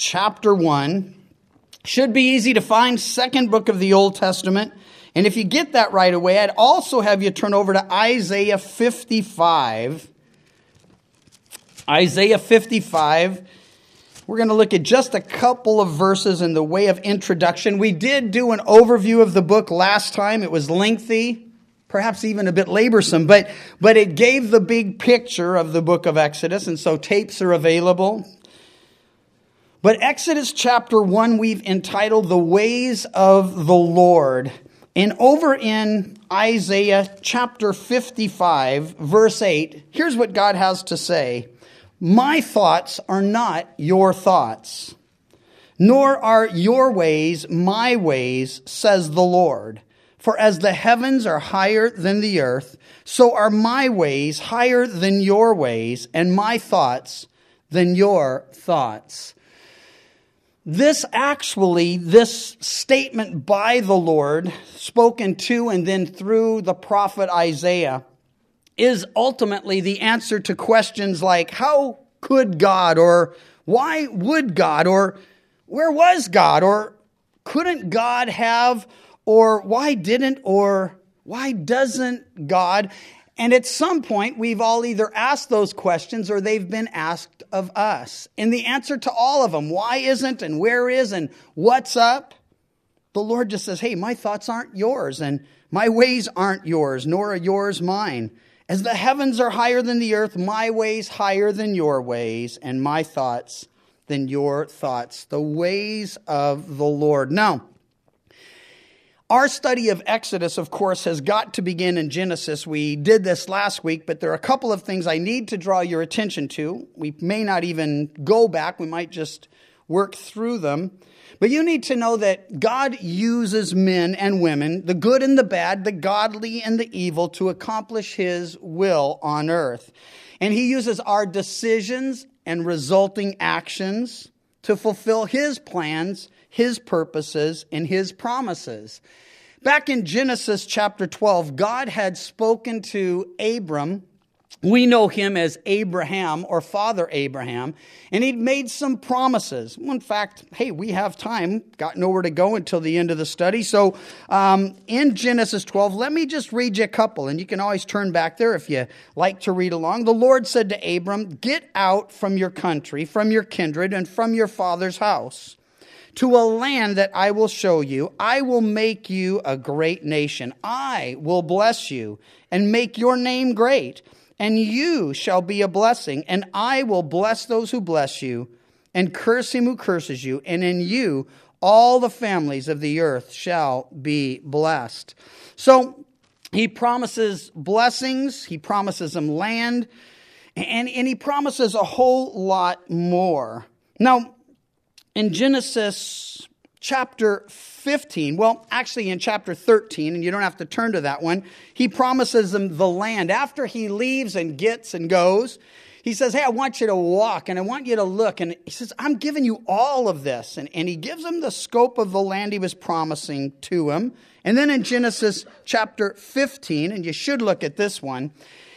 chapter 1. Should be easy to find, second book of the Old Testament. And if you get that right away, I'd also have you turn over to Isaiah 55. Isaiah 55. We're going to look at just a couple of verses in the way of introduction. We did do an overview of the book last time. It was lengthy, perhaps even a bit laborsome, but it gave the big picture of the book of Exodus, and so tapes are available. But Exodus chapter 1 we've entitled The Ways of the Lord. And over in Isaiah chapter 55, verse 8, here's what God has to say. My thoughts are not your thoughts, nor are your ways my ways, says the Lord. For as the heavens are higher than the earth, so are my ways higher than your ways, and my thoughts than your thoughts. This statement by the Lord, spoken to and then through the prophet Isaiah, is ultimately the answer to questions like, how could God, or why would God, or where was God, or couldn't God have, or why didn't, or why doesn't God? And at some point, we've all either asked those questions or they've been asked of us. And the answer to all of them, why isn't, and where is, and what's up? The Lord just says, hey, my thoughts aren't yours, and my ways aren't yours, nor are yours mine. As the heavens are higher than the earth, my ways higher than your ways, and my thoughts than your thoughts. The ways of the Lord. Now, our study of Exodus, of course, has got to begin in Genesis. We did this last week, but there are a couple of things I need to draw your attention to. We may not even go back. We might just work through them. But you need to know that God uses men and women, the good and the bad, the godly and the evil, to accomplish His will on earth. And He uses our decisions and resulting actions to fulfill His plans, His purposes, and His promises. Back in Genesis chapter 12, God had spoken to Abram. We know him as Abraham, or Father Abraham, and he'd made some promises. Well, in fact, hey, we have time, got nowhere to go until the end of the study. So in Genesis 12, let me just read you a couple, and you can always turn back there if you like to read along. The Lord said to Abram, get out from your country, from your kindred, and from your father's house, to a land that I will show you. I will make you a great nation. I will bless you and make your name great. And you shall be a blessing, and I will bless those who bless you, and curse him who curses you, and in you all the families of the earth shall be blessed. So he promises blessings, he promises them land, and he promises a whole lot more. Now, in Genesis chapter 15, well, actually in chapter 13, and you don't have to turn to that one, he promises them the land. After he leaves and gets and goes, he says, hey, I want you to walk and I want you to look. And he says, I'm giving you all of this. And he gives them the scope of the land he was promising to him. And then in Genesis chapter 15, and you should look at this one,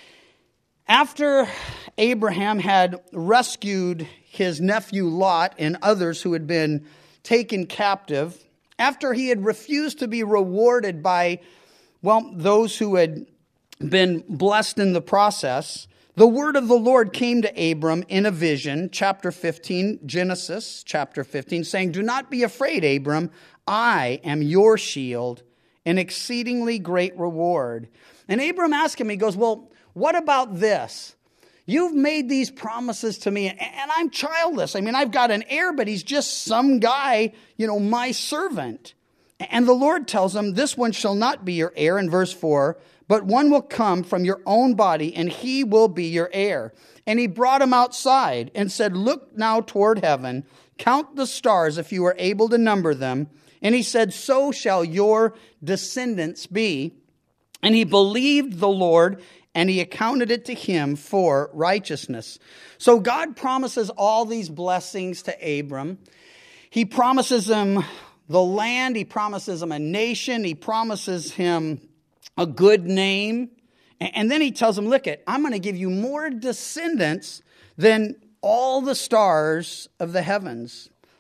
after Abraham had rescued his nephew Lot and others who had been taken captive, after he had refused to be rewarded by, well, those who had been blessed in the process, the word of the Lord came to Abram in a vision, chapter 15, Genesis chapter 15, saying, do not be afraid, Abram, I am your shield, an exceedingly great reward. And Abram asked him, he goes, well, what about this? You've made these promises to me, and I'm childless. I mean, I've got an heir, but he's just some guy, my servant. And the Lord tells him, this one shall not be your heir, in verse 4, but one will come from your own body, and he will be your heir. And he brought him outside and said, look now toward heaven, count the stars if you are able to number them. And he said, so shall your descendants be. And he believed the Lord, and he accounted it to him for righteousness. So God promises all these blessings to Abram. He promises him the land. He promises him a nation. He promises him a good name. And then he tells him, look, I'm going to give you more descendants than all the stars of the heavens.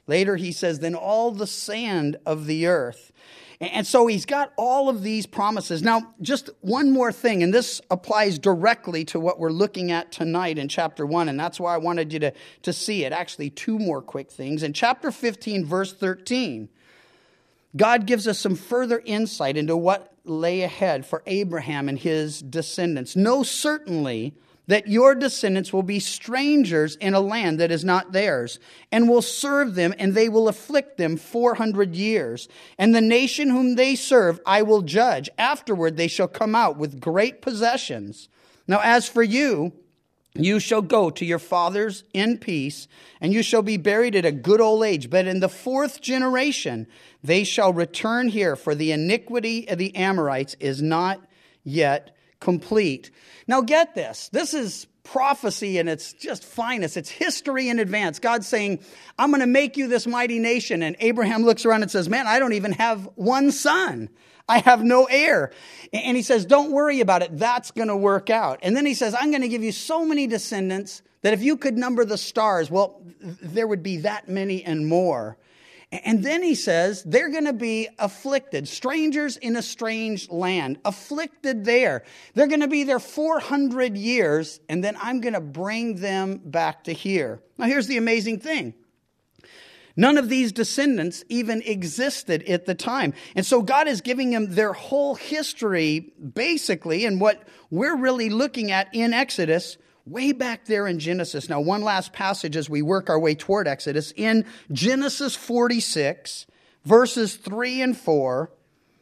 Later he says, then all the sand of the earth. And so he's got all of these promises. Now, just one more thing, and this applies directly to what we're looking at tonight in chapter 1, and that's why I wanted you to see it. Actually, two more quick things. In chapter 15, verse 13, God gives us some further insight into what lay ahead for Abraham and his descendants. Know certainly that your descendants will be strangers in a land that is not theirs, and will serve them, and they will afflict them 400 years. And the nation whom they serve I will judge. Afterward they shall come out with great possessions. Now as for you, you shall go to your fathers in peace, and you shall be buried at a good old age. But in the 4th generation they shall return here, for the iniquity of the Amorites is not yet complete. Now get this. This is prophecy and it's just finest. It's history in advance. God's saying, I'm going to make you this mighty nation. And Abraham looks around and says, man, I don't even have one son. I have no heir. And he says, don't worry about it. That's going to work out. And then he says, I'm going to give you so many descendants that if you could number the stars, well, there would be that many and more. And then he says, they're going to be afflicted, strangers in a strange land, afflicted there. They're going to be there 400 years, and then I'm going to bring them back to here. Now, here's the amazing thing. None of these descendants even existed at the time. And so God is giving them their whole history, basically, and what we're really looking at in Exodus way back there in Genesis. Now, one last passage as we work our way toward Exodus. In Genesis 46, verses 3 and 4,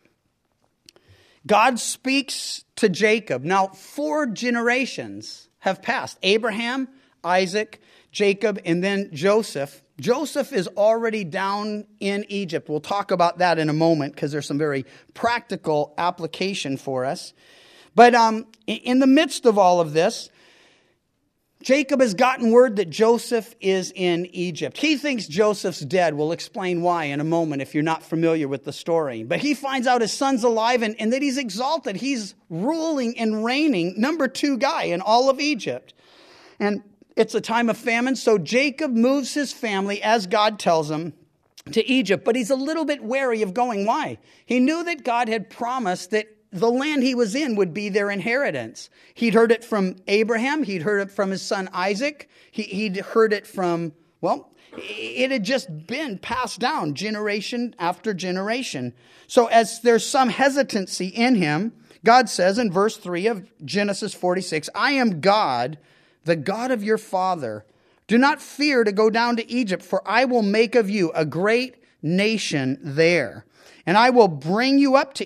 God speaks to Jacob. Now, 4 generations have passed. Abraham, Isaac, Jacob, and then Joseph. Joseph is already down in Egypt. We'll talk about that in a moment because there's some very practical application for us. But in the midst of all of this, Jacob has gotten word that Joseph is in Egypt. He thinks Joseph's dead. We'll explain why in a moment if you're not familiar with the story. But he finds out his son's alive and that he's exalted. He's ruling and reigning, number 2 guy in all of Egypt. And it's a time of famine, so Jacob moves his family, as God tells him, to Egypt. But he's a little bit wary of going. Why? He knew that God had promised that the land he was in would be their inheritance. He'd heard it from Abraham. He'd heard it from his son Isaac. He'd heard it from, well, it had just been passed down generation after generation. So as there's some hesitancy in him, God says in verse 3 of Genesis 46, I am God, the God of your father. Do not fear to go down to Egypt, for I will make of you a great nation there. And I will bring you up to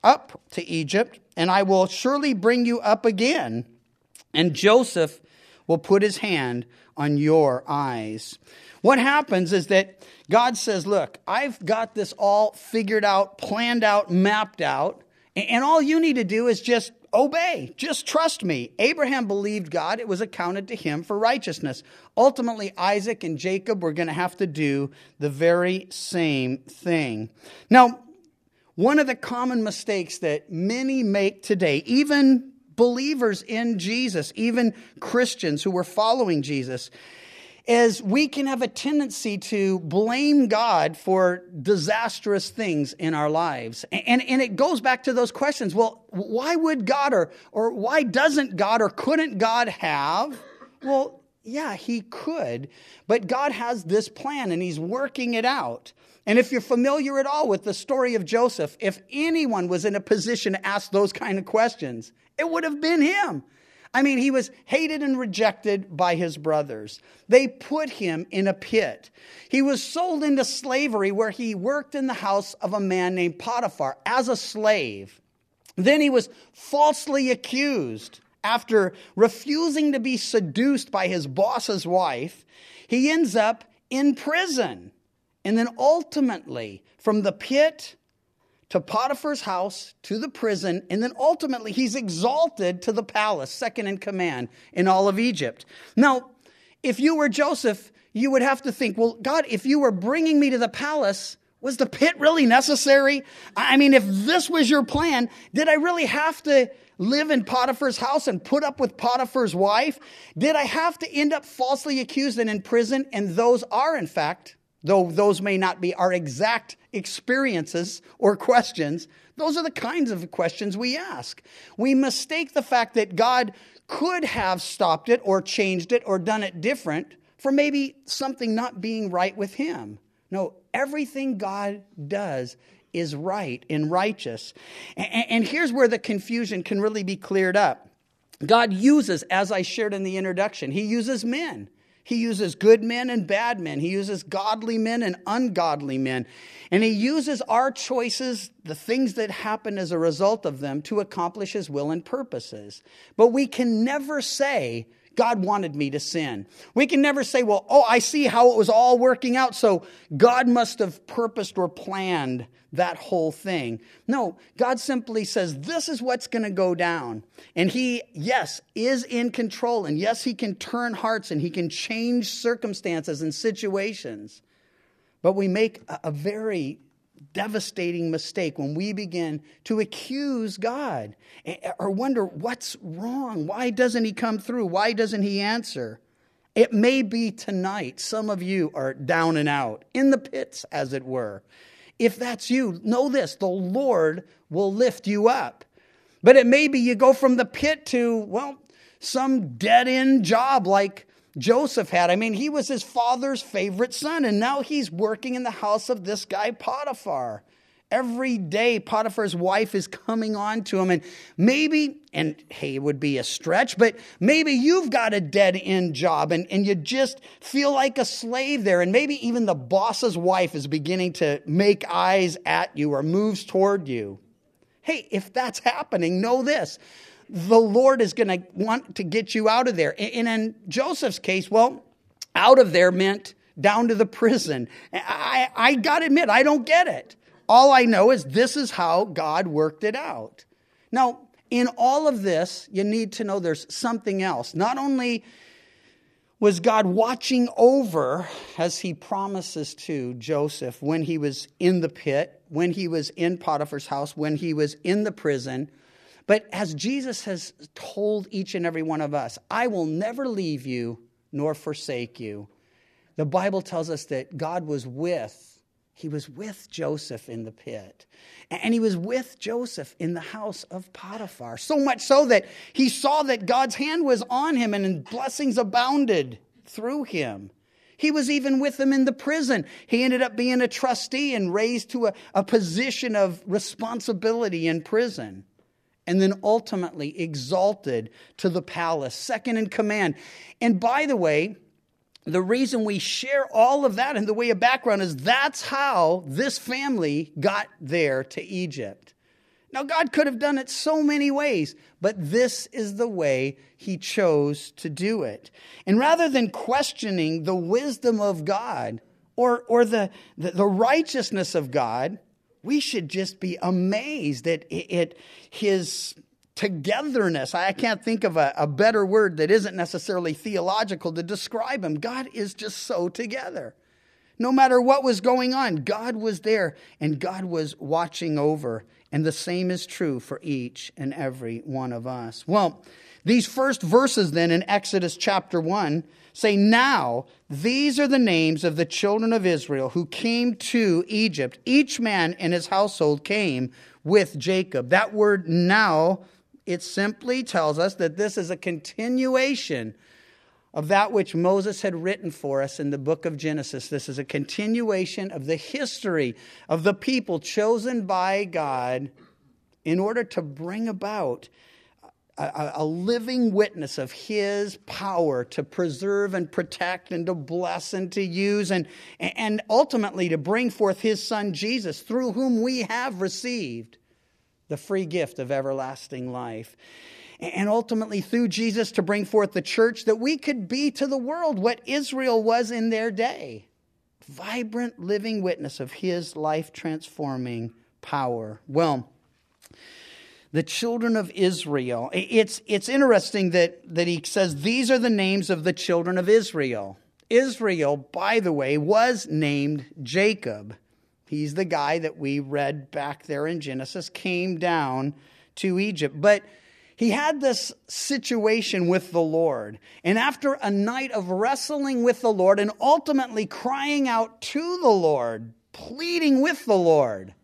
Egypt, and I will surely bring you up again. And Joseph will put his hand on your eyes. What happens is that God says, look, I've got this all figured out, planned out, mapped out, and all you need to do is just obey. Just trust me. Abraham believed God. It was accounted to him for righteousness. Ultimately, Isaac and Jacob were going to have to do the very same thing. Now, one of the common mistakes that many make today, even believers in Jesus, even Christians who are following Jesus, is we can have a tendency to blame God for disastrous things in our lives. And it goes back to those questions. Well, why would God or why doesn't God or couldn't God have? Well, yeah, he could, but God has this plan and he's working it out. And if you're familiar at all with the story of Joseph, if anyone was in a position to ask those kind of questions, it would have been him. I mean, he was hated and rejected by his brothers. They put him in a pit. He was sold into slavery where he worked in the house of a man named Potiphar as a slave. Then he was falsely accused. After refusing to be seduced by his boss's wife, he ends up in prison. And then ultimately, from the pit to Potiphar's house to the prison, and then ultimately he's exalted to the palace, second in command in all of Egypt. Now, if you were Joseph, you would have to think, well, God, if you were bringing me to the palace, was the pit really necessary? I mean, if this was your plan, did I really have to live in Potiphar's house and put up with Potiphar's wife? Did I have to end up falsely accused and in prison? And those are, in fact, Though those may not be our exact experiences or questions, those are the kinds of questions we ask. We mistake the fact that God could have stopped it or changed it or done it different for maybe something not being right with him. No, everything God does is right and righteous. And here's where the confusion can really be cleared up. God uses, as I shared in the introduction, he uses men. He uses good men and bad men. He uses godly men and ungodly men. And he uses our choices, the things that happen as a result of them, to accomplish his will and purposes. But we can never say, God wanted me to sin. We can never say, well, I see how it was all working out, so God must have purposed or planned that whole thing. No, God simply says, this is what's going to go down. And he, yes, is in control. And yes, he can turn hearts and he can change circumstances and situations. But we make a very devastating mistake when we begin to accuse God or wonder what's wrong. Why doesn't he come through? Why doesn't he answer? It may be tonight some of you are down and out, in the pits, as it were. If that's you, know this, the Lord will lift you up. But it may be you go from the pit to, some dead-end job like Joseph had. I mean, he was his father's favorite son, and now he's working in the house of this guy Potiphar. Every day, Potiphar's wife is coming on to him, and maybe, and hey, it would be a stretch, but maybe you've got a dead-end job, and you just feel like a slave there, and maybe even the boss's wife is beginning to make eyes at you or moves toward you. Hey, if that's happening, know this. The Lord is going to want to get you out of there. And in Joseph's case, out of there meant down to the prison. I got to admit, I don't get it. All I know is this is how God worked it out. Now, in all of this, you need to know there's something else. Not only was God watching over, as he promises to Joseph, when he was in the pit, when he was in Potiphar's house, when he was in the prison, but as Jesus has told each and every one of us, I will never leave you nor forsake you. The Bible tells us that God was with Joseph in the pit. And he was with Joseph in the house of Potiphar. So much so that he saw that God's hand was on him and blessings abounded through him. He was even with him in the prison. He ended up being a trustee and raised to a position of responsibility in prison. And then ultimately exalted to the palace, second in command. And by the way, the reason we share all of that in the way of background is that's how this family got there to Egypt. Now, God could have done it so many ways, but this is the way he chose to do it. And rather than questioning the wisdom of God or the righteousness of God, we should just be amazed at his togetherness. I can't think of a better word that isn't necessarily theological to describe him. God is just so together. No matter what was going on, God was there and God was watching over. And the same is true for each and every one of us. Well, these first verses then in Exodus chapter 1 say, now these are the names of the children of Israel who came to Egypt. Each man in his household came with Jacob. That word now, it simply tells us that this is a continuation of that which Moses had written for us in the book of Genesis. This is a continuation of the history of the people chosen by God in order to bring about a living witness of his power to preserve and protect and to bless and to use and ultimately to bring forth his son Jesus, through whom we have received the free gift of everlasting life. And ultimately through Jesus to bring forth the church, that we could be to the world what Israel was in their day. Vibrant living witness of his life-transforming power. Well, the children of Israel. It's interesting that he says these are the names of the children of Israel. Israel, by the way, was named Jacob. He's the guy that we read back there in Genesis, came down to Egypt. But he had this situation with the Lord. And after a night of wrestling with the Lord and ultimately crying out to the Lord, pleading with the Lord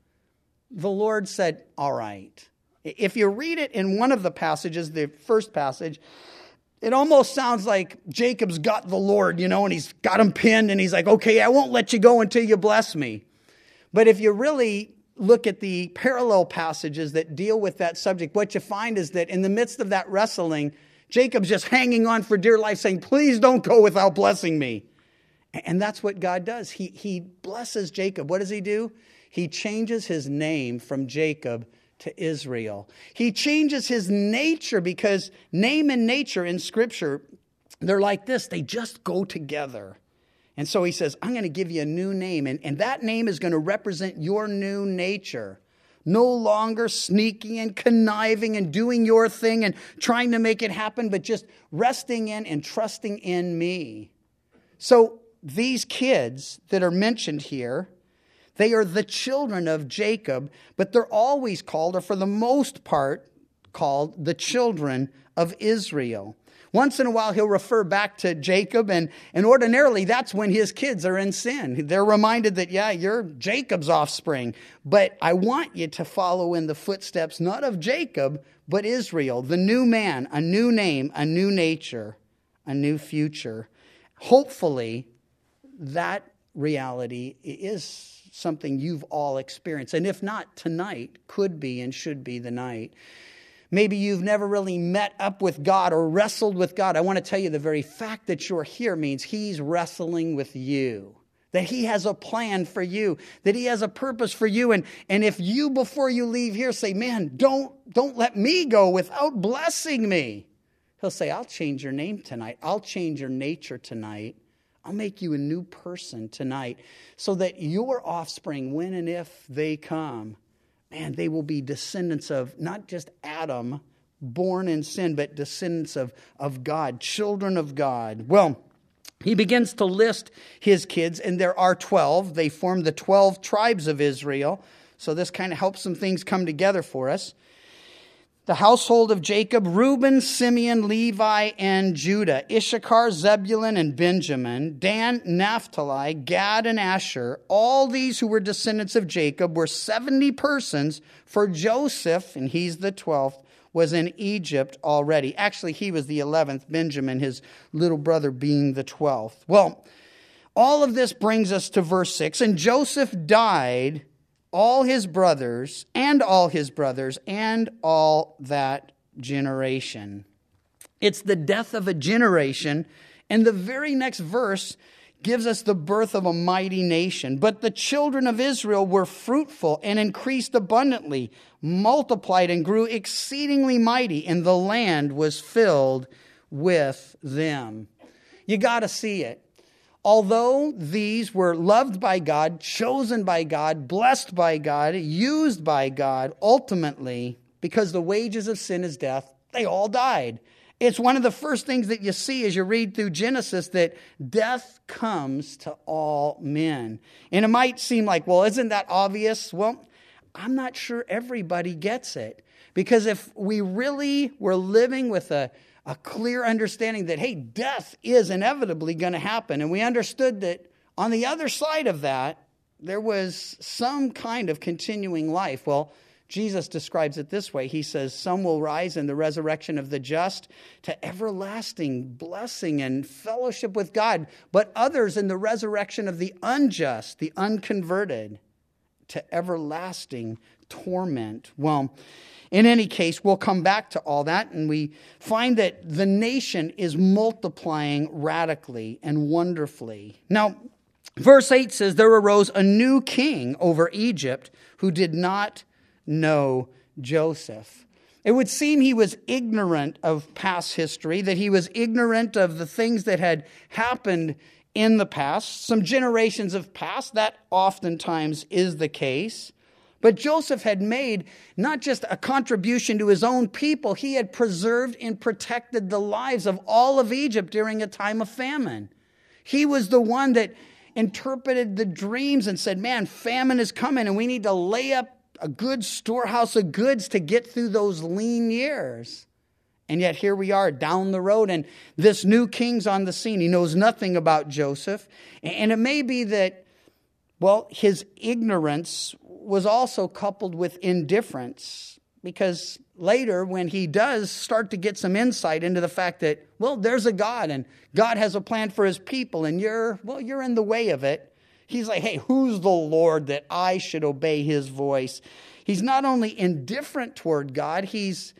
said, all right. If you read it in one of the passages, the first passage, it almost sounds like Jacob's got the Lord, and he's got him pinned and he's like, okay, I won't let you go until you bless me. But if you really look at the parallel passages that deal with that subject, what you find is that in the midst of that wrestling, Jacob's just hanging on for dear life saying, please don't go without blessing me. And that's what God does. He blesses Jacob. What does he do? He changes his name from Jacob to Israel. He changes his nature because name and nature in Scripture, they're like this. They just go together. And so he says, I'm going to give you a new name. And that name is going to represent your new nature. No longer sneaking and conniving and doing your thing and trying to make it happen, but just resting in and trusting in me. So these kids that are mentioned here, they are the children of Jacob, but they're always called, or for the most part, called the children of Israel. Once in a while, he'll refer back to Jacob, and ordinarily, that's when his kids are in sin. They're reminded that, yeah, you're Jacob's offspring, but I want you to follow in the footsteps, not of Jacob, but Israel, the new man, a new name, a new nature, a new future. Hopefully, that reality is something you've all experienced, and if not, tonight could be and should be the night. Maybe you've never really met up with God or wrestled with God. I want to tell you the very fact that you're here means he's wrestling with you. That he has a plan for you. That he has a purpose for you. And if you, before you leave here, say, man, don't let me go without blessing me. He'll say, I'll change your name tonight. I'll change your nature tonight. I'll make you a new person tonight so that your offspring, when and if they come, man, they will be descendants of not just Adam, born in sin, but descendants of God, children of God. Well, he begins to list his kids, and there are 12. They form the 12 tribes of Israel. So this kind of helps some things come together for us. The household of Jacob, Reuben, Simeon, Levi, and Judah, Issachar, Zebulun, and Benjamin, Dan, Naphtali, Gad, and Asher, all these who were descendants of Jacob were 70 persons, for Joseph, and he's the 12th, was in Egypt already. Actually, he was the 11th, Benjamin, his little brother, being the 12th. Well, all of this brings us to verse 6, and Joseph died, all his brothers, and all that generation. It's the death of a generation, and the very next verse gives us the birth of a mighty nation. But the children of Israel were fruitful and increased abundantly, multiplied and grew exceedingly mighty, and the land was filled with them. You got to see it. Although these were loved by God, chosen by God, blessed by God, used by God, ultimately, because the wages of sin is death, they all died. It's one of the first things that you see as you read through Genesis, that death comes to all men. And it might seem like, well, isn't that obvious? Well, I'm not sure everybody gets it. Because if we really were living with a clear understanding that, hey, death is inevitably going to happen, and we understood that on the other side of that, there was some kind of continuing life. Well, Jesus describes it this way. He says, some will rise in the resurrection of the just to everlasting blessing and fellowship with God, but others in the resurrection of the unjust, the unconverted, to everlasting torment. Well, in any case, we'll come back to all that, and we find that the nation is multiplying radically and wonderfully. Now, verse 8 says, there arose a new king over Egypt who did not know Joseph. It would seem he was ignorant of past history, that he was ignorant of the things that had happened in the past, some generations of past. That oftentimes is the case. But Joseph had made not just a contribution to his own people, he had preserved and protected the lives of all of Egypt during a time of famine. He was the one that interpreted the dreams and said, man, famine is coming and we need to lay up a good storehouse of goods to get through those lean years. And yet here we are down the road, and this new king's on the scene. He knows nothing about Joseph. And it may be that, well, his ignorance was also coupled with indifference, because later when he does start to get some insight into the fact that, well, there's a God, and God has a plan for his people, and you're in the way of it. He's like, hey, who's the Lord that I should obey his voice? He's not only indifferent toward God, he's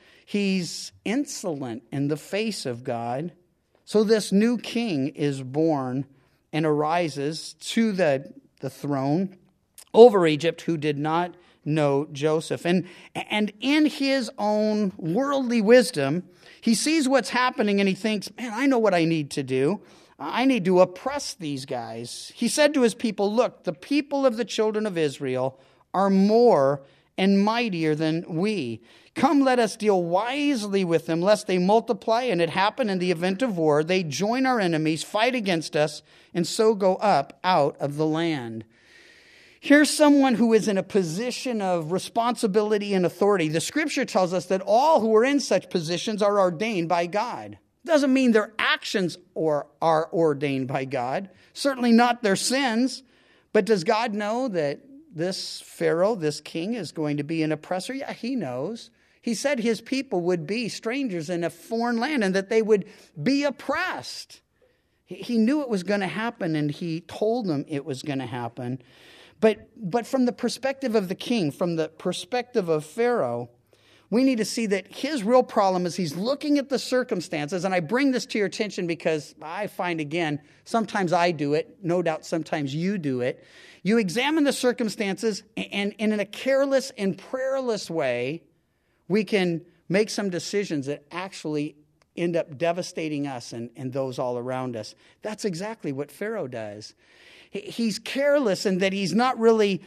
insolent in the face of God. So this new king is born and arises to the throne over Egypt, who did not know Joseph. And in his own worldly wisdom, he sees what's happening and he thinks, man, I know what I need to do. I need to oppress these guys. He said to his people, look, the people of the children of Israel are more and mightier than we. Come, let us deal wisely with them, lest they multiply, and it happen in the event of war, they join our enemies, fight against us, and so go up out of the land. Here's someone who is in a position of responsibility and authority. The scripture tells us that all who are in such positions are ordained by God. Doesn't mean their actions are ordained by God. Certainly not their sins. But does God know that this Pharaoh, this king, is going to be an oppressor? Yeah, he knows. He said his people would be strangers in a foreign land and that they would be oppressed. He knew it was going to happen, and he told them it was going to happen. But from the perspective of the king, from the perspective of Pharaoh, we need to see that his real problem is he's looking at the circumstances. And I bring this to your attention because I find, again, sometimes I do it. No doubt sometimes you do it. You examine the circumstances, and in a careless and prayerless way, we can make some decisions that actually end up devastating us and those all around us. That's exactly what Pharaoh does. He's careless in that he's not really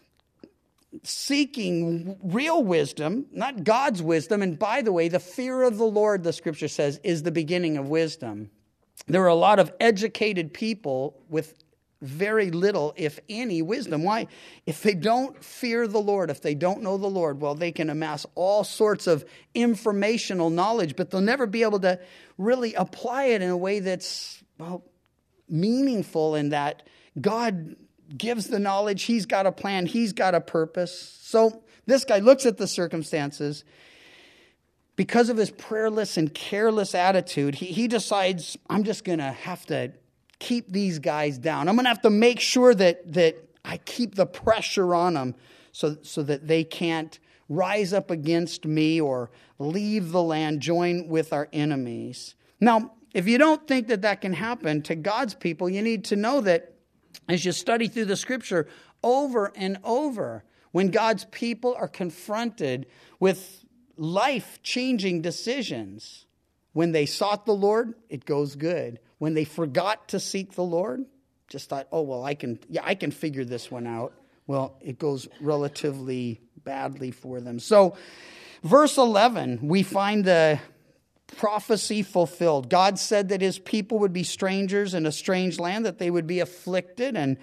seeking real wisdom, not God's wisdom. And by the way, the fear of the Lord, the scripture says, is the beginning of wisdom. There are a lot of educated people with very little, if any, wisdom. Why? If they don't fear the Lord, if they don't know the Lord, well, they can amass all sorts of informational knowledge, but they'll never be able to really apply it in a way that's, well, meaningful, in that God gives the knowledge. He's got a plan. He's got a purpose. So this guy looks at the circumstances. Because of his prayerless and careless attitude, he decides, I'm just going to have to keep these guys down. I'm going to have to make sure that I keep the pressure on them so that they can't rise up against me or leave the land, join with our enemies. Now, if you don't think that can happen to God's people, you need to know that as you study through the scripture over and over, when God's people are confronted with life-changing decisions, when they sought the Lord, it goes good. When they forgot to seek the Lord, just thought, oh, well, I can figure this one out. Well, it goes relatively badly for them. So, verse 11, we find the prophecy fulfilled. God said that his people would be strangers in a strange land, that they would be afflicted and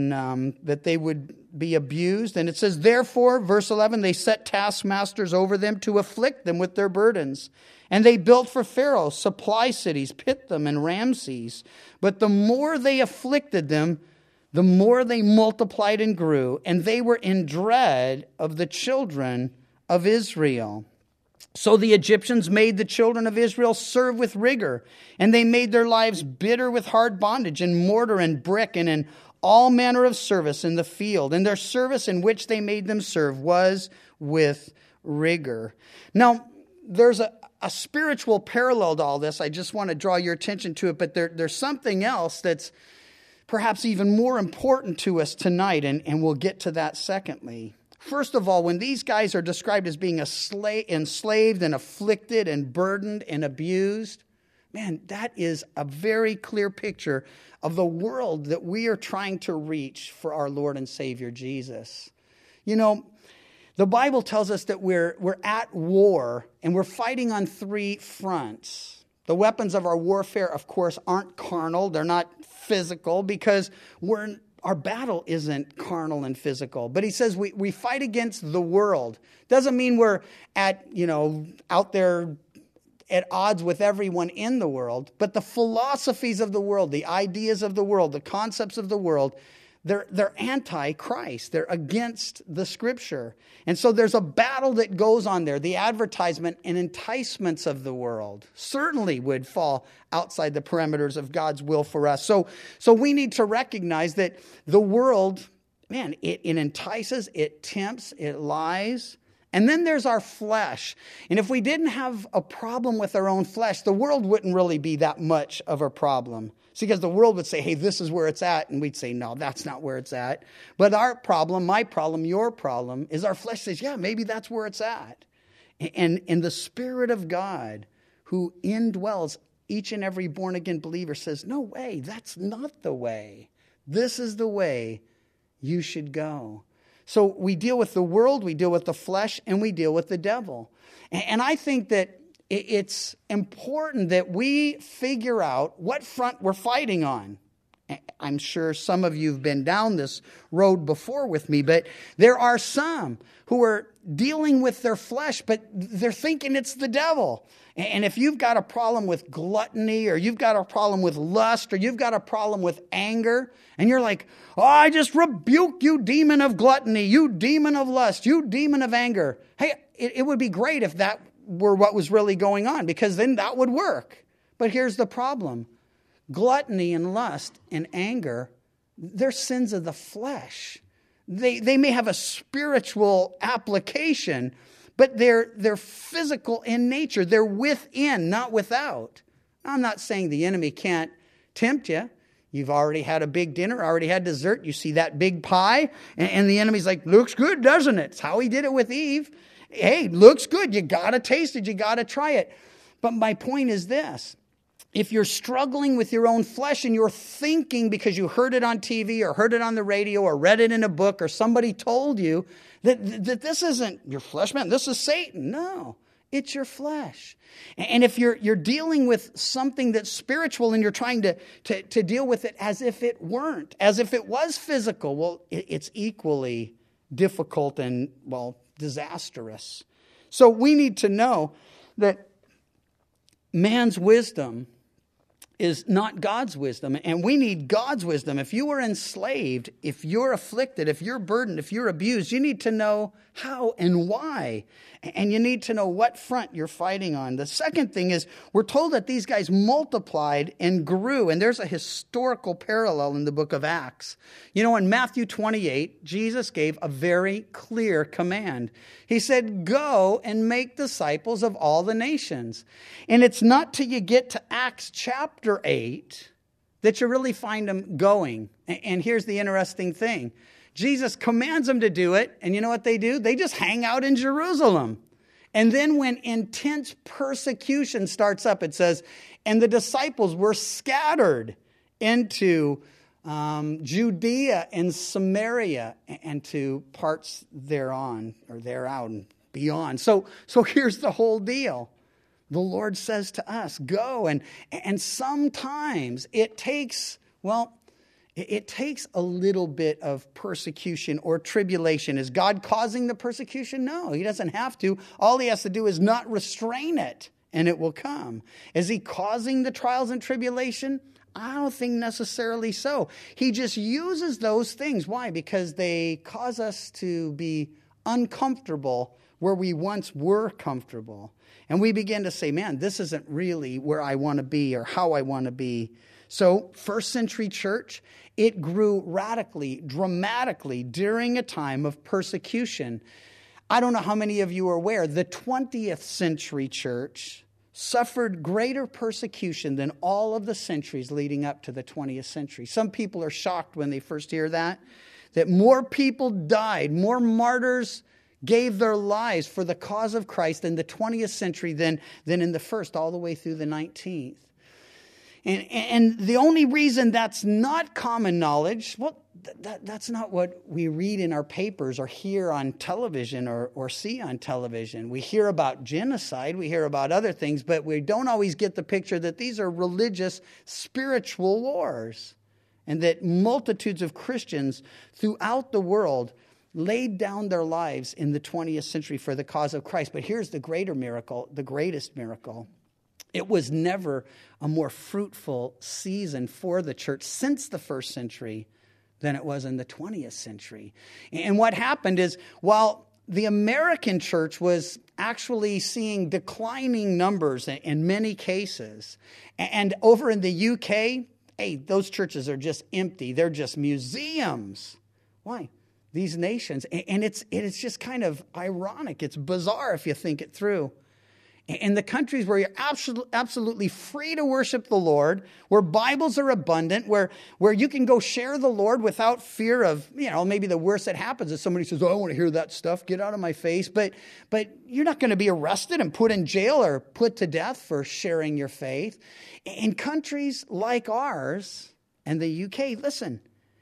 that they would be abused. And it says, therefore, verse 11, they set taskmasters over them to afflict them with their burdens. And they built for Pharaoh supply cities, Pithom and Ramses. But the more they afflicted them, the more they multiplied and grew. And they were in dread of the children of Israel. So the Egyptians made the children of Israel serve with rigor, and they made their lives bitter with hard bondage, in mortar and brick, and in all manner of service in the field. And their service in which they made them serve was with rigor. Now, there's a spiritual parallel to all this. I just want to draw your attention to it, but there's something else that's perhaps even more important to us tonight, and we'll get to that secondly. First of all, when these guys are described as being enslaved and afflicted and burdened and abused, man, that is a very clear picture of the world that we are trying to reach for our Lord and Savior Jesus. You know, the Bible tells us that we're at war and we're fighting on three fronts. The weapons of our warfare, of course, aren't carnal. They're not physical because our battle isn't carnal and physical. But he says we fight against the world. Doesn't mean we're out there at odds with everyone in the world, but the philosophies of the world, the ideas of the world, the concepts of the world, they're anti-Christ. They're against the Scripture. And so there's a battle that goes on there. The advertisement and enticements of the world certainly would fall outside the parameters of God's will for us. So we need to recognize that the world, man, it entices, it tempts, it lies. And then there's our flesh. And if we didn't have a problem with our own flesh, the world wouldn't really be that much of a problem. See, because the world would say, hey, this is where it's at. And we'd say, no, that's not where it's at. But our problem, my problem, your problem, is our flesh says, yeah, maybe that's where it's at. And the Spirit of God who indwells each and every born-again believer says, no way, that's not the way. This is the way you should go. So we deal with the world, we deal with the flesh, and we deal with the devil. And I think that it's important that we figure out what front we're fighting on. I'm sure some of you have been down this road before with me, but there are some who are dealing with their flesh, but they're thinking it's the devil. And if you've got a problem with gluttony, or you've got a problem with lust, or you've got a problem with anger, and you're like, oh, I just rebuke you, demon of gluttony, you demon of lust, you demon of anger. Hey, it would be great if that were what was really going on, because then that would work. But here's the problem. Gluttony and lust and anger, they're sins of the flesh. They may have a spiritual application, but they're physical in nature. They're within, not without. I'm not saying the enemy can't tempt you. You've already had a big dinner, already had dessert. You see that big pie, and the enemy's like, looks good, doesn't it? It's how he did it with Eve. Hey, looks good. You got to taste it. You got to try it. But my point is this. If you're struggling with your own flesh and you're thinking because you heard it on TV or heard it on the radio or read it in a book or somebody told you that this isn't your flesh, man, this is Satan. No, it's your flesh. And if you're dealing with something that's spiritual and you're trying to deal with it as if it weren't, as if it was physical, well, it's equally difficult and, well, disastrous. So we need to know that man's wisdom is not God's wisdom, and we need God's wisdom. If you are enslaved, if you're afflicted, if you're burdened, if you're abused, you need to know how and why, and you need to know what front you're fighting on. The second thing is we're told that these guys multiplied and grew, and there's a historical parallel in the book of Acts. You know, in Matthew 28, Jesus gave a very clear command. He said, go and make disciples of all the nations. And it's not till you get to Acts chapter 8 that you really find them going. And here's the interesting thing. Jesus commands them to do it, and you know what they do? They just hang out in Jerusalem. And then when intense persecution starts up, it says, and the disciples were scattered into Judea and Samaria and to parts thereon, or thereout and beyond. So here's the whole deal. The Lord says to us, go. And sometimes it takes, it takes a little bit of persecution or tribulation. Is God causing the persecution? No, he doesn't have to. All he has to do is not restrain it, and it will come. Is he causing the trials and tribulation? I don't think necessarily so. He just uses those things. Why? Because they cause us to be uncomfortable where we once were comfortable. And we begin to say, man, this isn't really where I want to be or how I want to be. So, first century church, it grew radically, dramatically during a time of persecution. I don't know how many of you are aware, the 20th century church suffered greater persecution than all of the centuries leading up to the 20th century. Some people are shocked when they first hear that more people died, more martyrs gave their lives for the cause of Christ in the 20th century than in the first, all the way through the 19th. And the only reason that's not common knowledge, well, that's not what we read in our papers or hear on television or see on television. We hear about genocide, we hear about other things, but we don't always get the picture that these are religious, spiritual wars, and that multitudes of Christians throughout the world laid down their lives in the 20th century for the cause of Christ. But here's the greater miracle, the greatest miracle. It was never a more fruitful season for the church since the first century than it was in the 20th century. And what happened is, while the American church was actually seeing declining numbers in many cases, and over in the UK, hey, those churches are just empty. They're just museums. Why? These nations. And it's just kind of ironic. It's bizarre if you think it through. In the countries where you're absolutely free to worship the Lord, where Bibles are abundant, where you can go share the Lord without fear of, maybe the worst that happens is somebody says, oh, I want to hear that stuff, get out of my face. But you're not going to be arrested and put in jail or put to death for sharing your faith. In countries like ours and the UK, listen,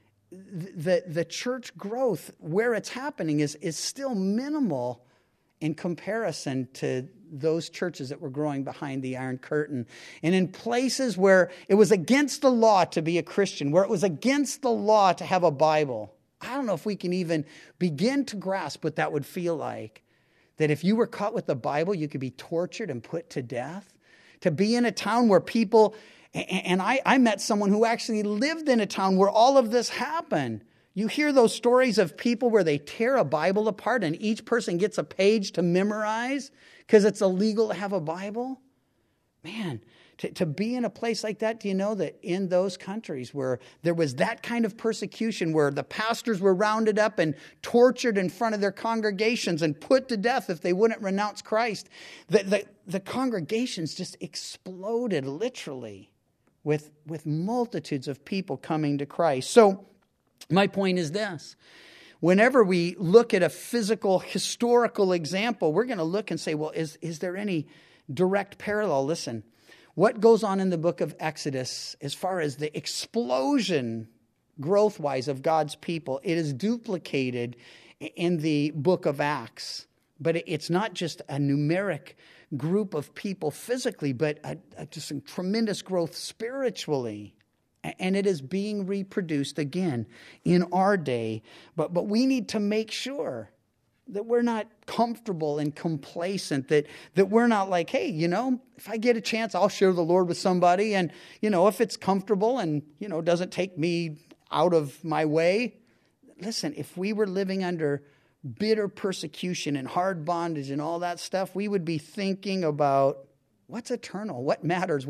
the church growth where it's happening is still minimal in comparison to those churches that were growing behind the Iron Curtain. And in places where it was against the law to be a Christian, where it was against the law to have a Bible, I don't know if we can even begin to grasp what that would feel like. That if you were caught with the Bible, you could be tortured and put to death. To be in a town where people, and I met someone who actually lived in a town where all of this happened. You hear those stories of people where they tear a Bible apart and each person gets a page to memorize because it's illegal to have a Bible. Man, to be in a place like that, do you know that in those countries where there was that kind of persecution, where the pastors were rounded up and tortured in front of their congregations and put to death if they wouldn't renounce Christ, the congregations just exploded literally with multitudes of people coming to Christ. So, my point is this. Whenever we look at a physical, historical example, we're going to look and say, well, is there any direct parallel? Listen, what goes on in the book of Exodus as far as the explosion growth-wise of God's people, it is duplicated in the book of Acts. But it's not just a numeric group of people physically, but just a tremendous growth spiritually. And it is being reproduced again in our day. But we need to make sure that we're not comfortable and complacent, that we're not like, hey, if I get a chance, I'll share the Lord with somebody. And, if it's comfortable and, doesn't take me out of my way. Listen, if we were living under bitter persecution and hard bondage and all that stuff, we would be thinking about what's eternal, what matters,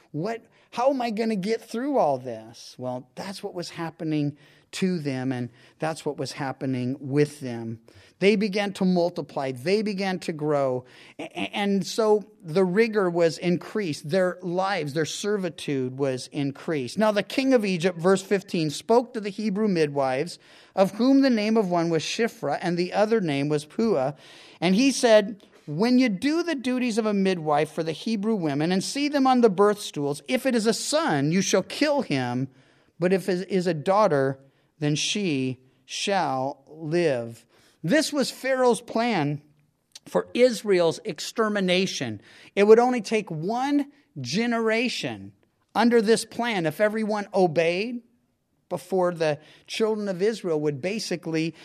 how am I going to get through all this? Well, that's what was happening to them, and that's what was happening with them. They began to multiply. They began to grow. And so the rigor was increased. Their lives, their servitude was increased. Now the king of Egypt, verse 15, spoke to the Hebrew midwives, of whom the name of one was Shiphrah, and the other name was Puah. And he said, when you do the duties of a midwife for the Hebrew women and see them on the birth stools, if it is a son, you shall kill him. But if it is a daughter, then she shall live. This was Pharaoh's plan for Israel's extermination. It would only take one generation under this plan if everyone obeyed before the children of Israel would basically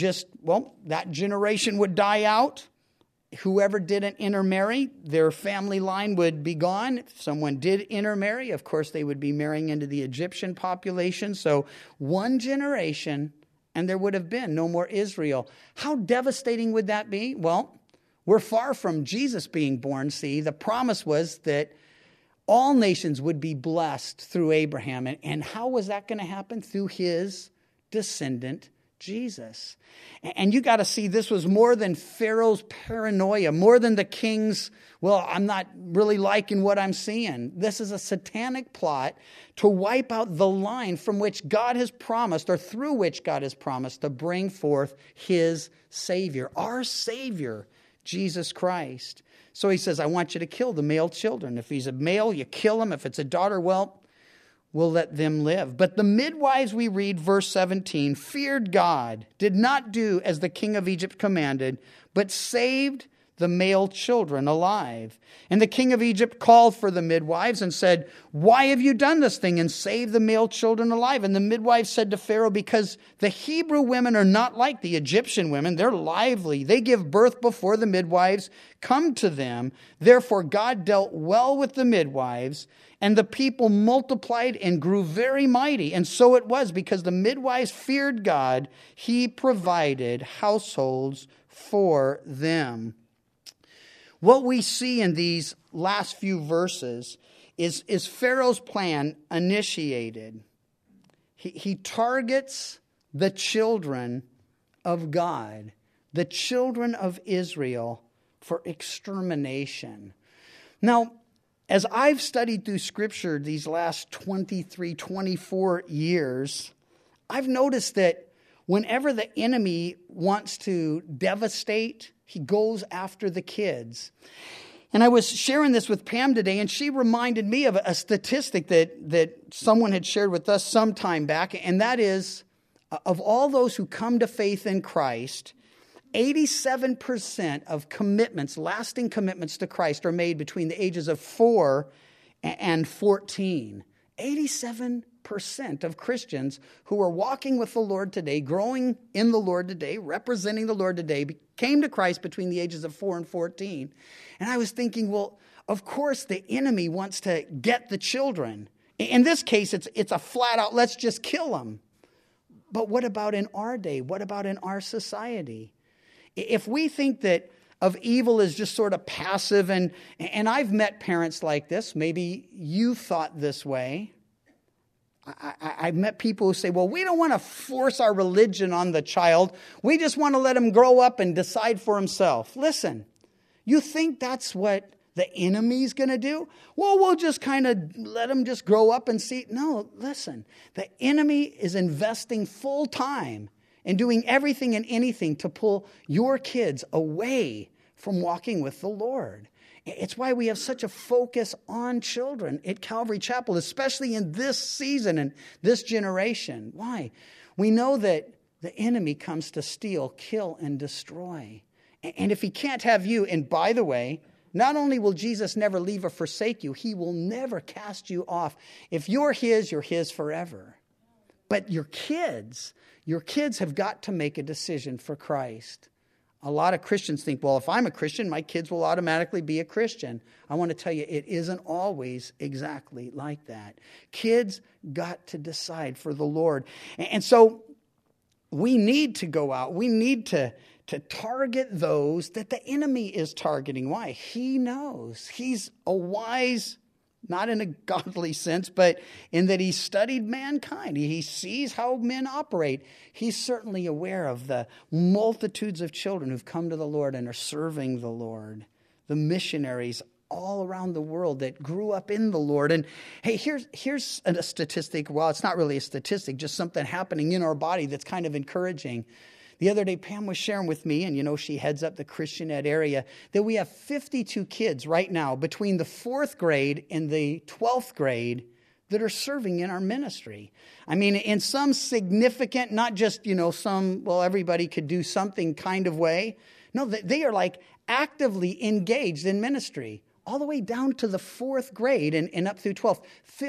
that generation would die out. Whoever didn't intermarry, their family line would be gone. If someone did intermarry, of course, they would be marrying into the Egyptian population. So one generation, and there would have been no more Israel. How devastating would that be? Well, we're far from Jesus being born. See, the promise was that all nations would be blessed through Abraham. And how was that going to happen? Through his descendant, Jesus. And you got to see, this was more than Pharaoh's paranoia, more than the king's, I'm not really liking what I'm seeing. This is a satanic plot to wipe out the line from which God has promised, or through which God has promised, to bring forth his Savior, our Savior, Jesus Christ. So he says, I want you to kill the male children. If he's a male, you kill him. If it's a daughter, we'll let them live. But the midwives, we read, verse 17, feared God, did not do as the king of Egypt commanded, but saved the male children alive. And the king of Egypt called for the midwives and said, "Why have you done this thing and saved the male children alive?" And the midwives said to Pharaoh, "Because the Hebrew women are not like the Egyptian women. They're lively. They give birth before the midwives come to them. Therefore God dealt well with the midwives, and the people multiplied and grew very mighty. And so it was, because the midwives feared God, he provided households for them." What we see in these last few verses is Pharaoh's plan initiated. He targets the children of God, the children of Israel, for extermination. Now, as I've studied through Scripture these last 23, 24 years, I've noticed that whenever the enemy wants to devastate, he goes after the kids. And I was sharing this with Pam today, and she reminded me of a statistic that someone had shared with us some time back, and that is, of all those who come to faith in Christ, 87% of commitments, lasting commitments to Christ, are made between the ages of 4 and 14. 87% of Christians who are walking with the Lord today, growing in the Lord today, representing the Lord today, came to Christ between the ages of 4 and 14. And I was thinking, well, of course the enemy wants to get the children. In this case, it's a flat out, let's just kill them. But what about in our day? What about in our society? If we think that of evil as just sort of passive, and I've met parents like this, maybe you thought this way. I've met people who say, well, we don't want to force our religion on the child. We just want to let him grow up and decide for himself. Listen, you think that's what the enemy's going to do? Well, we'll just kind of let him just grow up and see. No, listen, the enemy is investing full time and doing everything and anything to pull your kids away from walking with the Lord. It's why we have such a focus on children at Calvary Chapel, especially in this season and this generation. Why? We know that the enemy comes to steal, kill, and destroy. And if he can't have you, and by the way, not only will Jesus never leave or forsake you, he will never cast you off. If you're his forever. But your kids have got to make a decision for Christ. A lot of Christians think, well, if I'm a Christian, my kids will automatically be a Christian. I want to tell you, it isn't always exactly like that. Kids got to decide for the Lord. And so we need to go out. We need to target those that the enemy is targeting. Why? He knows. He's a wise, not in a godly sense, but in that he studied mankind. He sees how men operate. He's certainly aware of the multitudes of children who've come to the Lord and are serving the Lord. The missionaries all around the world that grew up in the Lord. And hey, here's a statistic. Well, it's not really a statistic, just something happening in our body that's kind of encouraging. The other day, Pam was sharing with me, and she heads up the Christian Ed area, that we have 52 kids right now between the 4th grade and the 12th grade that are serving in our ministry. I mean, in some significant, not just, some, well, everybody could do something kind of way. No, they are like actively engaged in ministry, all the way down to the 4th grade and up through 12th,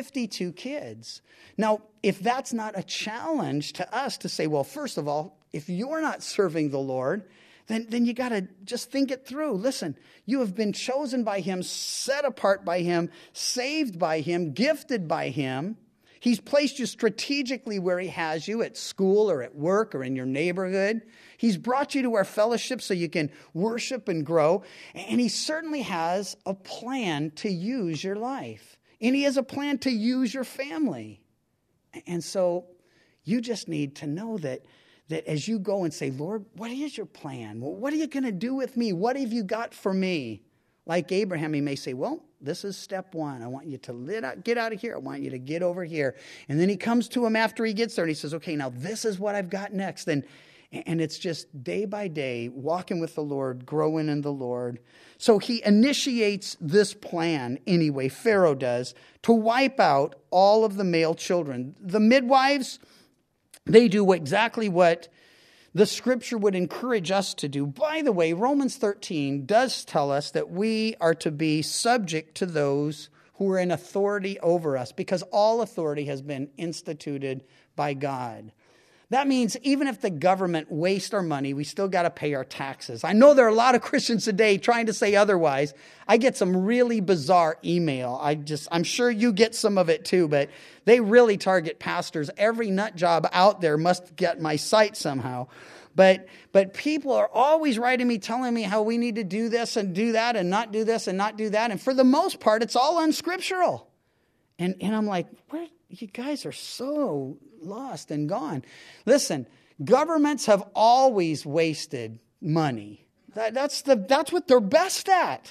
52 kids. Now, if that's not a challenge to us to say, well, first of all, if you're not serving the Lord, then you got to just think it through. Listen, you have been chosen by him, set apart by him, saved by him, gifted by him. He's placed you strategically where he has you, at school or at work or in your neighborhood. He's brought you to our fellowship so you can worship and grow. And he certainly has a plan to use your life. And he has a plan to use your family. And so you just need to know that as you go and say, Lord, what is your plan? Well, what are you going to do with me? What have you got for me? Like Abraham, he may say, well, this is step 1. I want you to get out of here. I want you to get over here. And then he comes to him after he gets there and he says, okay, now this is what I've got next. And it's just day by day, walking with the Lord, growing in the Lord. So he initiates this plan anyway, Pharaoh does, to wipe out all of the male children. The midwives, they do exactly what the scripture would encourage us to do. By the way, Romans 13 does tell us that we are to be subject to those who are in authority over us, because all authority has been instituted by God. That means even if the government wastes our money, we still got to pay our taxes. I know there are a lot of Christians today trying to say otherwise. I get some really bizarre email. I'm sure you get some of it too, but they really target pastors. Every nut job out there must get my site somehow. But people are always writing me, telling me how we need to do this and do that and not do this and not do that. And for the most part, it's all unscriptural. And I'm like, where? You guys are so lost and gone. Listen, governments have always wasted money. That's what they're best at.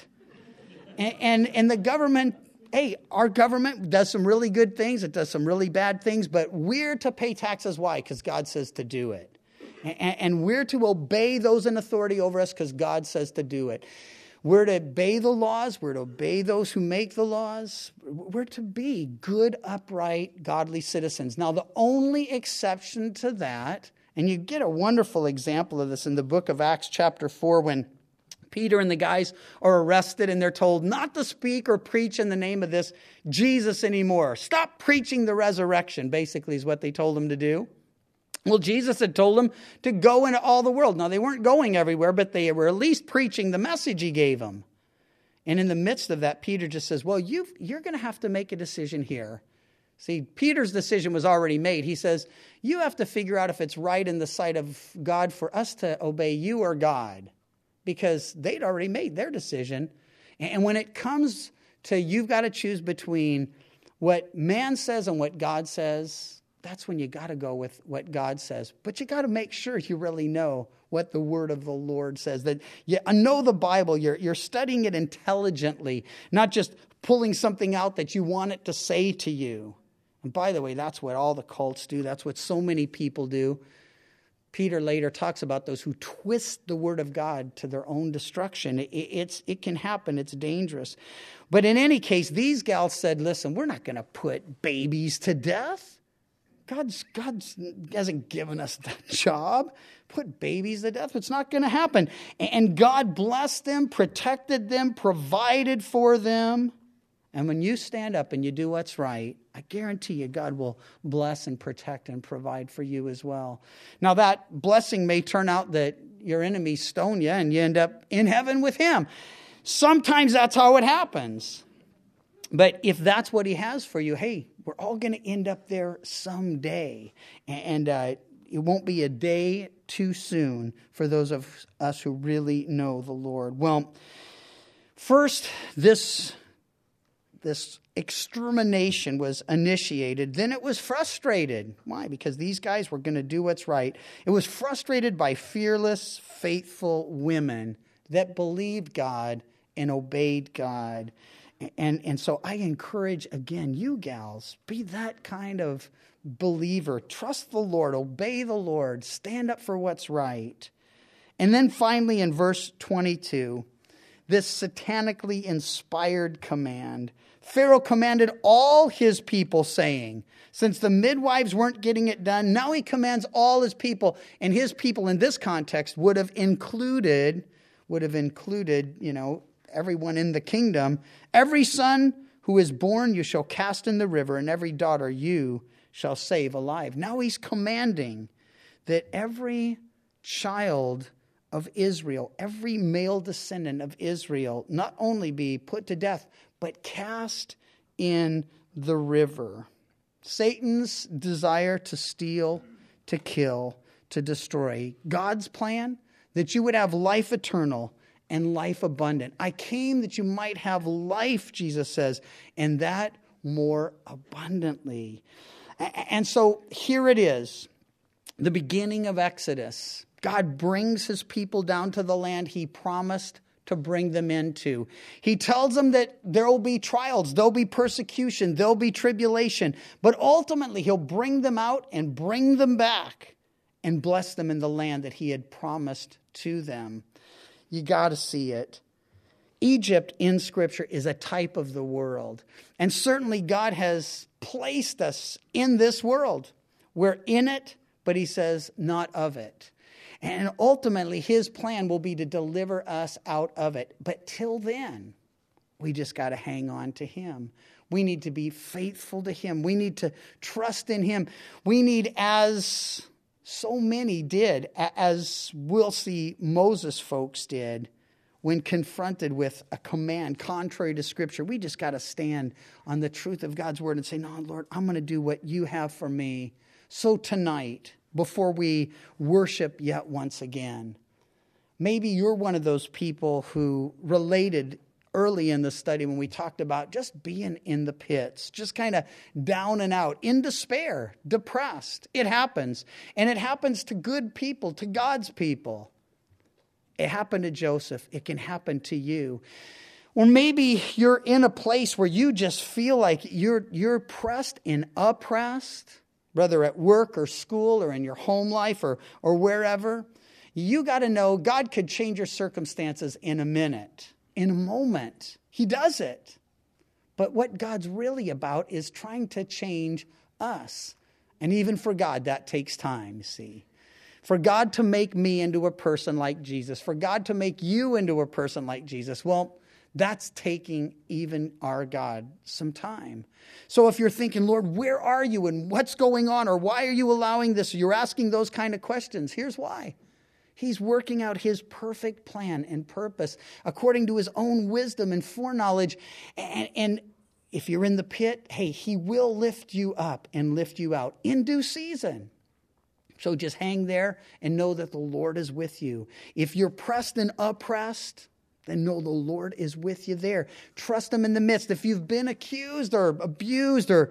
And the government, hey, our government does some really good things. It does some really bad things. But we're to pay taxes. Why? Because God says to do it. And we're to obey those in authority over us because God says to do it. We're to obey the laws. We're to obey those who make the laws. We're to be good, upright, godly citizens. Now, the only exception to that, and you get a wonderful example of this in the book of Acts chapter 4 when Peter and the guys are arrested and they're told not to speak or preach in the name of this Jesus anymore. Stop preaching the resurrection, basically is what they told them to do. Well, Jesus had told them to go into all the world. Now, they weren't going everywhere, but they were at least preaching the message he gave them. And in the midst of that, Peter just says, well, you're going to have to make a decision here. See, Peter's decision was already made. He says, you have to figure out if it's right in the sight of God for us to obey you or God, because they'd already made their decision. And when it comes to you've got to choose between what man says and what God says, that's when you got to go with what God says. But you got to make sure you really know what the word of the Lord says. That you know the Bible, you're studying it intelligently, not just pulling something out that you want it to say to you. And by the way, that's what all the cults do. That's what so many people do. Peter later talks about those who twist the word of God to their own destruction. It can happen. It's dangerous. But in any case, these gals said, listen, we're not going to put babies to death. God hasn't given us that job. Put babies to death. It's not going to happen. And God blessed them, protected them, provided for them. And when you stand up and you do what's right, I guarantee you God will bless and protect and provide for you as well. Now that blessing may turn out that your enemies stone you and you end up in heaven with him. Sometimes that's how it happens. But if that's what he has for you, hey, we're all going to end up there someday. And it won't be a day too soon for those of us who really know the Lord. Well, first, this extermination was initiated. Then it was frustrated. Why? Because these guys were going to do what's right. It was frustrated by fearless, faithful women that believed God and obeyed God. And so I encourage, again, you gals, be that kind of believer. Trust the Lord, obey the Lord, stand up for what's right. And then finally in verse 22, this satanically inspired command. Pharaoh commanded all his people saying, since the midwives weren't getting it done, now he commands all his people. And his people in this context would have included, everyone in the kingdom. Every son who is born you shall cast in the river, and every daughter you shall save alive. Now he's commanding that every child of Israel, every male descendant of Israel, not only be put to death, but cast in the river. Satan's desire to steal, to kill, to destroy. God's plan, that you would have life eternal and life abundant. I came that you might have life, Jesus says, and that more abundantly. And so here it is, the beginning of Exodus. God brings his people down to the land he promised to bring them into. He tells them that there will be trials, there'll be persecution, there'll be tribulation, but ultimately he'll bring them out and bring them back and bless them in the land that he had promised to them. You got to see it. Egypt in Scripture is a type of the world. And certainly God has placed us in this world. We're in it, but he says not of it. And ultimately, his plan will be to deliver us out of it. But till then, we just got to hang on to him. We need to be faithful to him. We need to trust in him. We need, as so many did, as we'll see Moses folks did, when confronted with a command contrary to Scripture, we just got to stand on the truth of God's word and say, no, Lord, I'm going to do what you have for me. So tonight, before we worship yet once again, maybe you're one of those people who related early in the study when we talked about just being in the pits, just kind of down and out, in despair, depressed. It happens. And it happens to good people, to God's people. It happened to Joseph. It can happen to you. Or maybe you're in a place where you just feel like you're pressed and oppressed, whether at work or school or in your home life or wherever. You got to know God could change your circumstances in a minute, in a moment. He does it. But what God's really about is trying to change us. And even for God, that takes time, see. For God to make me into a person like Jesus, for God to make you into a person like Jesus, well, that's taking even our God some time. So if you're thinking, Lord, where are you and what's going on, or why are you allowing this? You're asking those kind of questions. Here's why. He's working out his perfect plan and purpose according to his own wisdom and foreknowledge. And if you're in the pit, hey, he will lift you up and lift you out in due season. So just hang there and know that the Lord is with you. If you're pressed and oppressed, then know the Lord is with you there. Trust him in the midst. If you've been accused or abused, or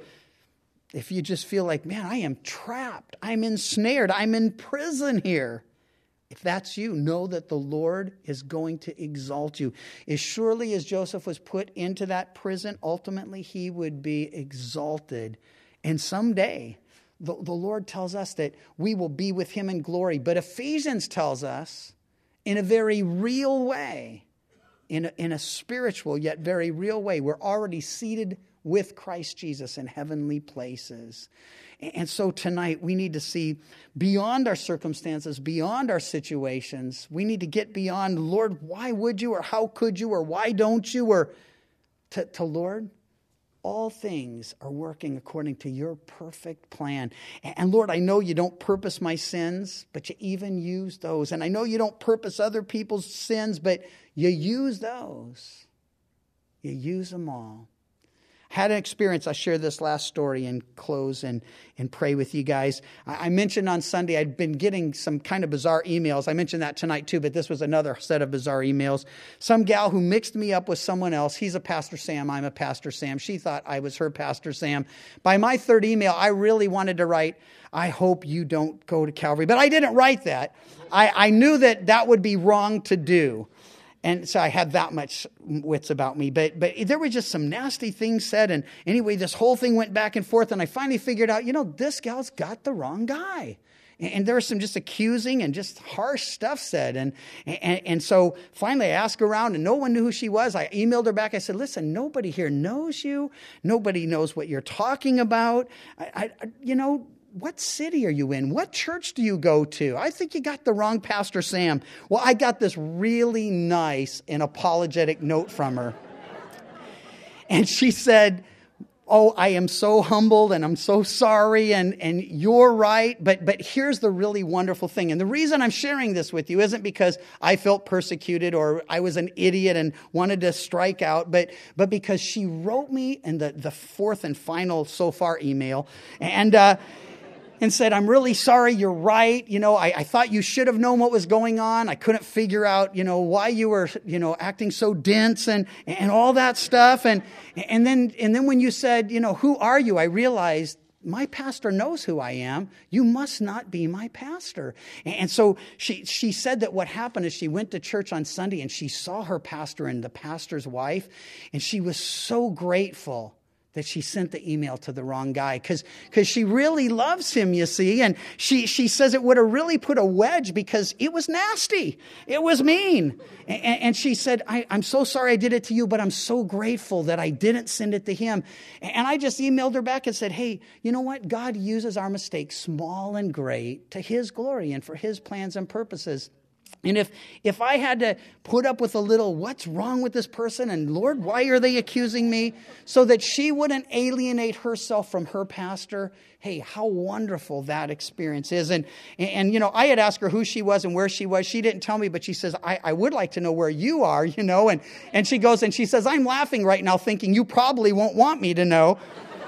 if you just feel like, man, I am trapped, I'm ensnared, I'm in prison here. If that's you, know that the Lord is going to exalt you. As surely as Joseph was put into that prison, ultimately he would be exalted. And someday, the Lord tells us that we will be with him in glory. But Ephesians tells us in a very real way, in a spiritual yet very real way, we're already seated with Christ Jesus in heavenly places. And so tonight we need to see beyond our circumstances, beyond our situations. We need to get beyond, Lord, why would you, or how could you, or why don't you, or to Lord, all things are working according to your perfect plan. And Lord, I know you don't purpose my sins, but you even use those. And I know you don't purpose other people's sins, but you use those. You use them all. Had an experience. I share this last story and close and pray with you guys. I mentioned on Sunday I'd been getting some kind of bizarre emails. I mentioned that tonight too, but this was another set of bizarre emails. Some gal who mixed me up with someone else. He's a Pastor Sam. I'm a Pastor Sam. She thought I was her Pastor Sam. By my third email, I really wanted to write, I hope you don't go to Calvary. But I didn't write that. I knew that would be wrong to do. And so I had that much wits about me. But there were just some nasty things said. And anyway, this whole thing went back and forth. And I finally figured out, this gal's got the wrong guy. And there was some just accusing and just harsh stuff said. And so finally I asked around and no one knew who she was. I emailed her back. I said, listen, nobody here knows you. Nobody knows what you're talking about. What city are you in? What church do you go to? I think you got the wrong Pastor Sam. Well, I got this really nice and apologetic note from her. And she said, oh, I am so humbled and I'm so sorry and you're right. But here's the really wonderful thing. And the reason I'm sharing this with you isn't because I felt persecuted or I was an idiot and wanted to strike out, but because she wrote me in the fourth and final so far email and said, I'm really sorry, you're right. I thought you should have known what was going on. I couldn't figure out, why you were, acting so dense and all that stuff. And then when you said, who are you? I realized my pastor knows who I am. You must not be my pastor. And so she said that what happened is she went to church on Sunday and she saw her pastor and the pastor's wife. And she was so grateful that she sent the email to the wrong guy because she really loves him, you see. And she says it would have really put a wedge because it was nasty. It was mean. And she said, I'm so sorry I did it to you, but I'm so grateful that I didn't send it to him. And I just emailed her back and said, hey, you know what? God uses our mistakes, small and great, to his glory and for his plans and purposes. And if I had to put up with a little, what's wrong with this person? And Lord, why are they accusing me? So that she wouldn't alienate herself from her pastor. Hey, how wonderful that experience is. And you know, I had asked her who she was and where she was. She didn't tell me, but she says, I would like to know where you are, you know. And she goes and she says, I'm laughing right now thinking you probably won't want me to know.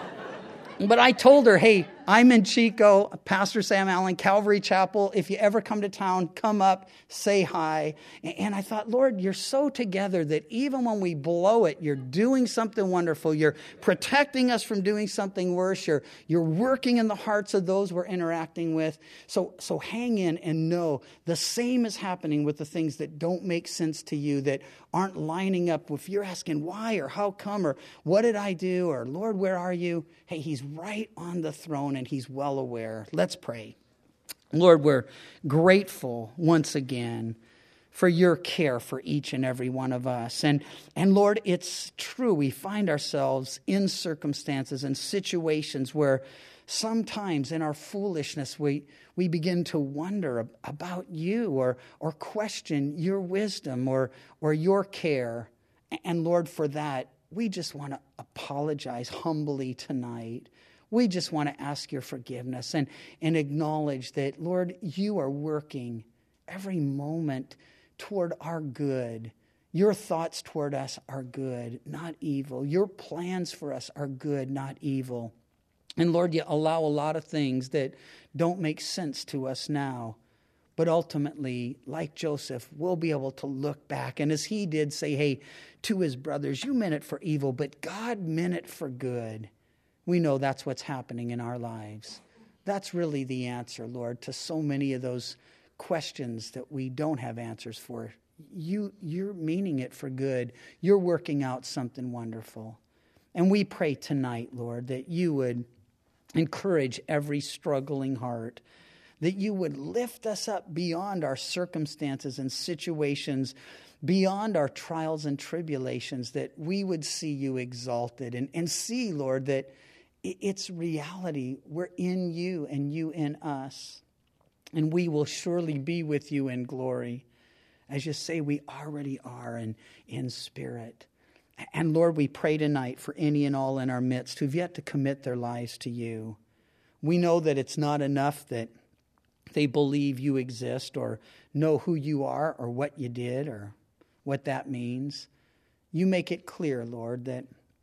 But I told her, hey, I'm in Chico, Pastor Sam Allen, Calvary Chapel. If you ever come to town, come up, say hi. And I thought, Lord, you're so together that even when we blow it, you're doing something wonderful. You're protecting us from doing something worse. You're working in the hearts of those we're interacting with. So hang in and know the same is happening with the things that don't make sense to you, that aren't lining up. If you're asking why or how come or what did I do or Lord, where are you? Hey, he's right on the throne and he's well aware. Let's pray. Lord, we're grateful once again for your care for each and every one of us. And Lord, it's true. We find ourselves in circumstances and situations where sometimes in our foolishness, we begin to wonder about you or question your wisdom or your care. And Lord, for that, we just want to apologize humbly tonight. We just want to ask your forgiveness and acknowledge that, Lord, you are working every moment toward our good. Your thoughts toward us are good, not evil. Your plans for us are good, not evil. And Lord, you allow a lot of things that don't make sense to us now. But ultimately, like Joseph, we'll be able to look back. And as he did say, hey, to his brothers, you meant it for evil, but God meant it for good. We know that's what's happening in our lives. That's really the answer, Lord, to so many of those questions that we don't have answers for. You're meaning it for good. You're working out something wonderful. And we pray tonight, Lord, that you would encourage every struggling heart, that you would lift us up beyond our circumstances and situations, beyond our trials and tribulations, that we would see you exalted and see, Lord, that it's reality. We're in you and you in us. And we will surely be with you in glory. As you say, we already are in spirit. And Lord, we pray tonight for any and all in our midst who've yet to commit their lives to you. We know that it's not enough that they believe you exist or know who you are or what you did or what that means. You make it clear, Lord, that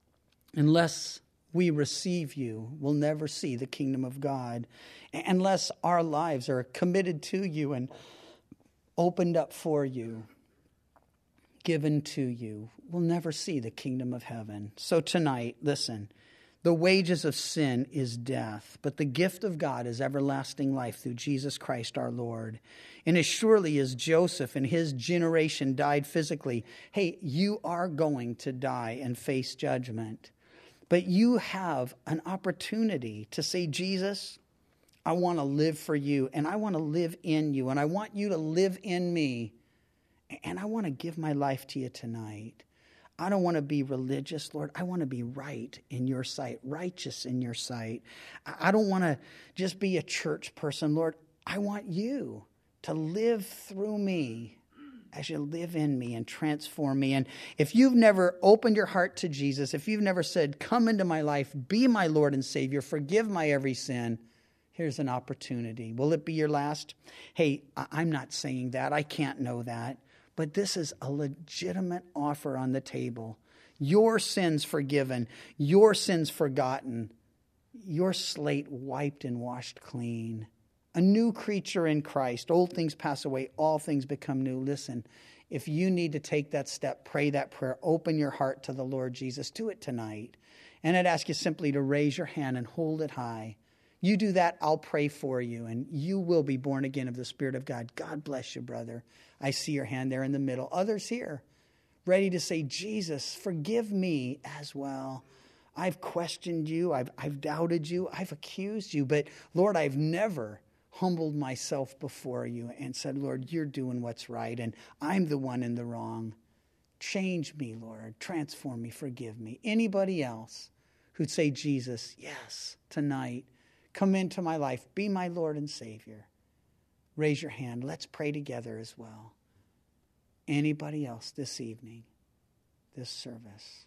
unless we receive you, we'll never see the kingdom of God. Unless our lives are committed to you and opened up for you, given to you, we'll never see the kingdom of heaven. So tonight, listen, the wages of sin is death, but the gift of God is everlasting life through Jesus Christ our Lord. And as surely as Joseph and his generation died physically, hey, you are going to die and face judgment. But you have an opportunity to say, Jesus, I want to live for you, and I want to live in you, and I want you to live in me, and I want to give my life to you tonight. I don't want to be religious, Lord. I want to be right in your sight, righteous in your sight. I don't want to just be a church person, Lord. I want you to live through me as you live in me and transform me. And if you've never opened your heart to Jesus, if you've never said, come into my life, be my Lord and Savior, forgive my every sin, here's an opportunity. Will it be your last? Hey, I'm not saying that. I can't know that. But this is a legitimate offer on the table. Your sins forgiven, your sins forgotten, your slate wiped and washed clean. A new creature in Christ. Old things pass away, all things become new. Listen, if you need to take that step, pray that prayer, open your heart to the Lord Jesus, do it tonight. And I'd ask you simply to raise your hand and hold it high. You do that, I'll pray for you, and you will be born again of the Spirit of God. God bless you, brother. I see your hand there in the middle. Others here, ready to say, Jesus, forgive me as well. I've questioned you. I've doubted you. I've accused you. But Lord, I've never humbled myself before you and said, Lord, you're doing what's right and I'm the one in the wrong. Change me, Lord. Transform me. Forgive me. Anybody else who'd say, Jesus, yes, tonight, come into my life. Be my Lord and Savior. Raise your hand. Let's pray together as well. Anybody else this evening, this service?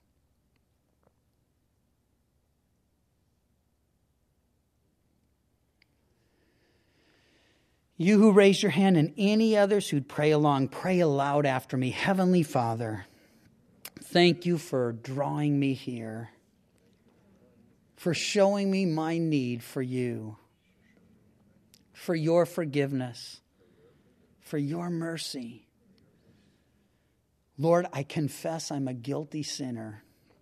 You who raised your hand and any others who'd pray along, pray aloud after me. Heavenly Father, thank you for drawing me here, for showing me my need for you, for your forgiveness, for your mercy. Lord, I confess I'm a guilty sinner,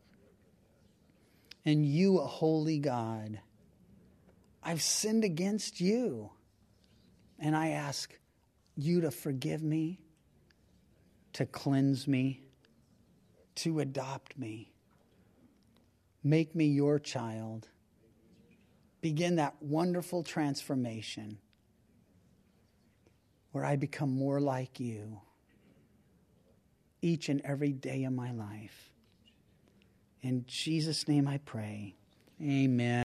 and you a holy God. I've sinned against you. And I ask you to forgive me, to cleanse me, to adopt me. Make me your child. Begin that wonderful transformation where I become more like you each and every day of my life. In Jesus' name I pray. Amen.